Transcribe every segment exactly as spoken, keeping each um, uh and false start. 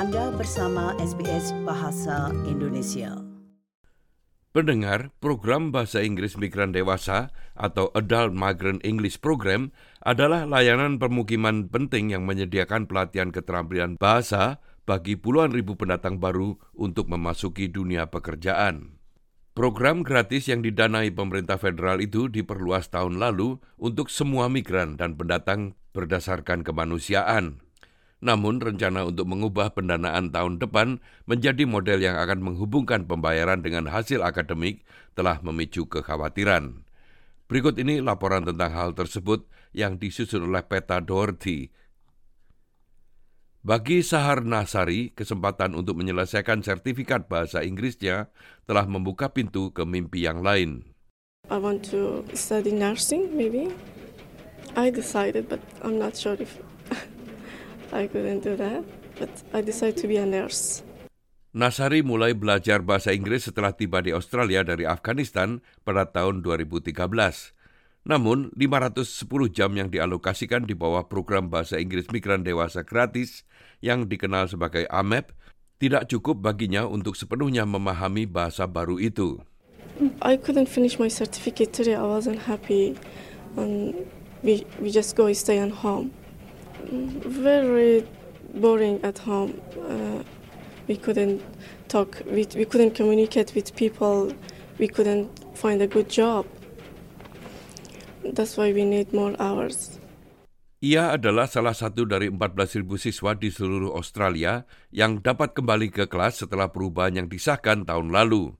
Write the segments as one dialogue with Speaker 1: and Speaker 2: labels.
Speaker 1: Anda bersama S B S Bahasa Indonesia.
Speaker 2: Pendengar, program Bahasa Inggris Migran Dewasa atau Adult Migrant English Program adalah layanan permukiman penting yang menyediakan pelatihan keterampilan bahasa bagi puluhan ribu pendatang baru untuk memasuki dunia pekerjaan. Program gratis yang didanai pemerintah federal itu diperluas tahun lalu untuk semua migran dan pendatang berdasarkan kemanusiaan. Namun, rencana untuk mengubah pendanaan tahun depan menjadi model yang akan menghubungkan pembayaran dengan hasil akademik telah memicu kekhawatiran. Berikut ini laporan tentang hal tersebut yang disusun oleh Peta Doherty. Bagi Sahar Nasari, kesempatan untuk menyelesaikan sertifikat bahasa Inggrisnya telah membuka pintu ke mimpi yang lain.
Speaker 3: I want to study nursing, maybe. I decided, but I'm not sure if I couldn't do that, but I decided to be a nurse.
Speaker 2: Nasari mulai belajar bahasa Inggris setelah tiba di Australia dari Afghanistan pada tahun dua ribu tiga belas. Namun, lima ratus sepuluh jam yang dialokasikan di bawah program Bahasa Inggris Migran Dewasa Gratis yang dikenal sebagai A M E P tidak cukup baginya untuk sepenuhnya memahami bahasa baru itu.
Speaker 3: I couldn't finish my certificate today. I wasn't happy. And we, we just go stay at home. Very boring at home. Uh, we couldn't talk, we, we couldn't communicate with people, we couldn't find a good job. That's why we need more hours.
Speaker 2: Ia adalah salah satu dari empat belas ribu siswa di seluruh Australia yang dapat kembali ke kelas setelah perubahan yang disahkan tahun lalu.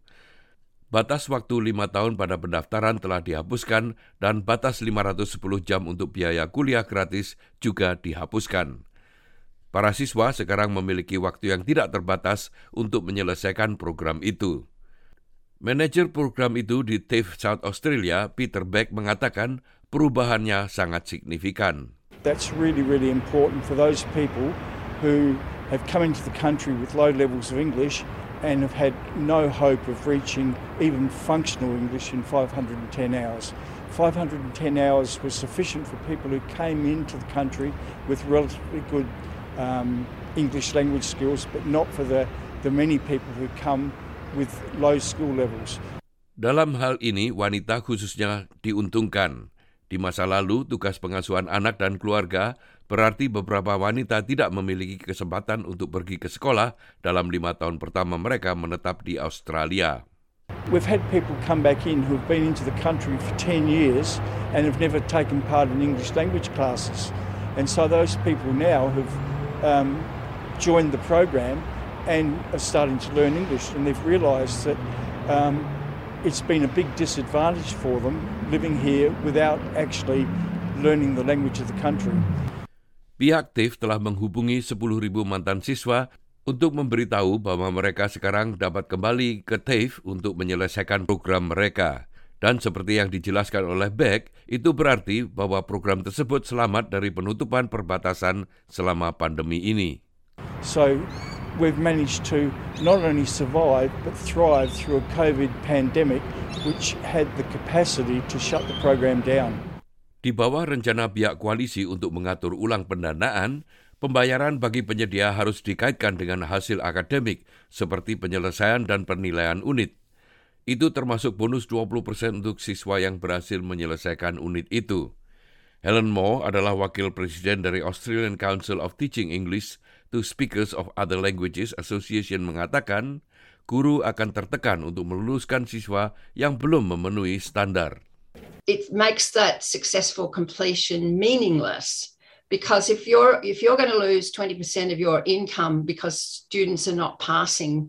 Speaker 2: Batas waktu lima tahun pada pendaftaran telah dihapuskan dan batas lima ratus sepuluh jam untuk biaya kuliah gratis juga dihapuskan. Para siswa sekarang memiliki waktu yang tidak terbatas untuk menyelesaikan program itu. Manajer program itu di TAFE South Australia, Peter Beck, mengatakan perubahannya sangat signifikan.
Speaker 4: That's really, really important for those people who have come into the country with low levels of English and have had no hope of reaching even functional English in five hundred ten hours. five hundred ten hours was sufficient for people who came into the country with relatively good um, English language skills, but not for the, the many people who come with low school levels.
Speaker 2: Dalam hal ini, wanita khususnya diuntungkan. Di masa lalu, tugas pengasuhan anak dan keluarga berarti beberapa wanita tidak memiliki kesempatan untuk pergi ke sekolah dalam lima tahun pertama mereka menetap di Australia.
Speaker 4: We've had people come back in who have been into the country for ten years and have never taken part in English language classes. And so those people now have um, joined the program and are starting to learn English, and they've realised that um, it's been a big disadvantage for them living here without actually learning the language of the country.
Speaker 2: Pihak TAFE telah menghubungi sepuluh ribu mantan siswa untuk memberitahu bahwa mereka sekarang dapat kembali ke TAFE untuk menyelesaikan program mereka. Dan seperti yang dijelaskan oleh Beck, itu berarti bahwa program tersebut selamat dari penutupan perbatasan selama pandemi ini.
Speaker 4: So, we've managed to not only survive but thrive through a COVID pandemic which had the capacity to shut the program down.
Speaker 2: Di bawah rencana pihak koalisi untuk mengatur ulang pendanaan, pembayaran bagi penyedia harus dikaitkan dengan hasil akademik seperti penyelesaian dan penilaian unit. Itu termasuk bonus dua puluh persen untuk siswa yang berhasil menyelesaikan unit itu. Helen Moore adalah wakil presiden dari Australian Council of Teaching English to Speakers of Other Languages Association mengatakan, guru akan tertekan untuk meluluskan siswa yang belum memenuhi standar.
Speaker 5: It makes that successful completion meaningless because if you're if you're going to lose twenty percent of your income because students are not passing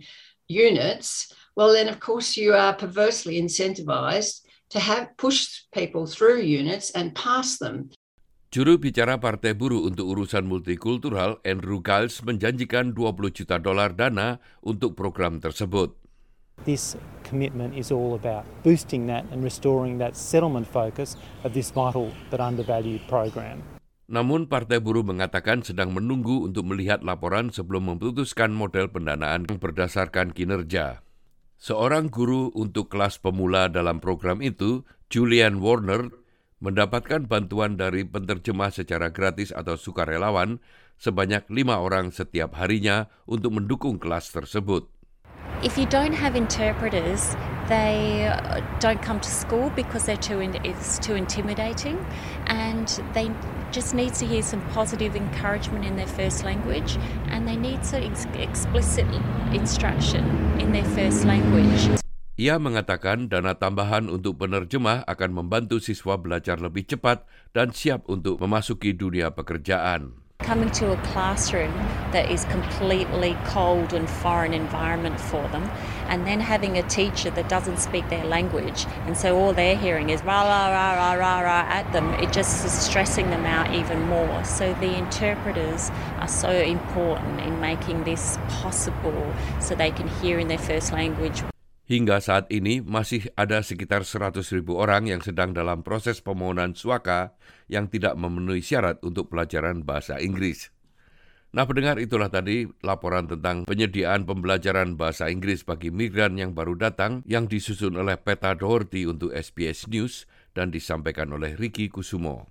Speaker 5: units, well then of course you are perversely incentivized to have push people through units and pass them.
Speaker 2: Juru bicara Partai Buruh untuk urusan multikultural, Andrew Giles, menjanjikan dua puluh juta dolar dana untuk program tersebut.
Speaker 6: This commitment is all about boosting that and restoring that settlement focus of this vital but undervalued program.
Speaker 2: Namun Partai Buruh mengatakan sedang menunggu untuk melihat laporan sebelum memutuskan model pendanaan yang berdasarkan kinerja. Seorang guru untuk kelas pemula dalam program itu, Julian Warner, mendapatkan bantuan dari penterjemah secara gratis atau sukarelawan sebanyak lima orang setiap harinya untuk mendukung kelas tersebut.
Speaker 7: If you don't have interpreters, they don't come to school because they're too in, it's too intimidating, and they just need to hear some positive encouragement in their first language, and they need some ex- explicit instruction in their first language.
Speaker 2: Ia mengatakan dana tambahan untuk penerjemah akan membantu siswa belajar lebih cepat dan siap untuk memasuki dunia pekerjaan.
Speaker 7: Coming to a classroom that is completely cold and foreign environment for them, and then having a teacher that doesn't speak their language, and so all they're hearing is rah rah rah rah rah rah at them, it just is stressing them out even more. So the interpreters are so important in making this possible so they can hear in their first language.
Speaker 2: Hingga saat ini masih ada sekitar seratus ribu orang yang sedang dalam proses permohonan suaka yang tidak memenuhi syarat untuk pelajaran bahasa Inggris. Nah, pendengar, itulah tadi laporan tentang penyediaan pembelajaran bahasa Inggris bagi migran yang baru datang yang disusun oleh Peta Doherty untuk S B S News dan disampaikan oleh Ricky Kusumo.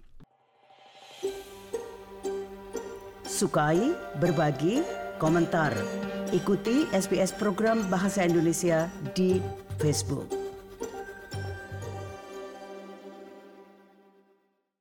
Speaker 1: Sukai, berbagi, komentar. Ikuti S B S program Bahasa Indonesia di Facebook.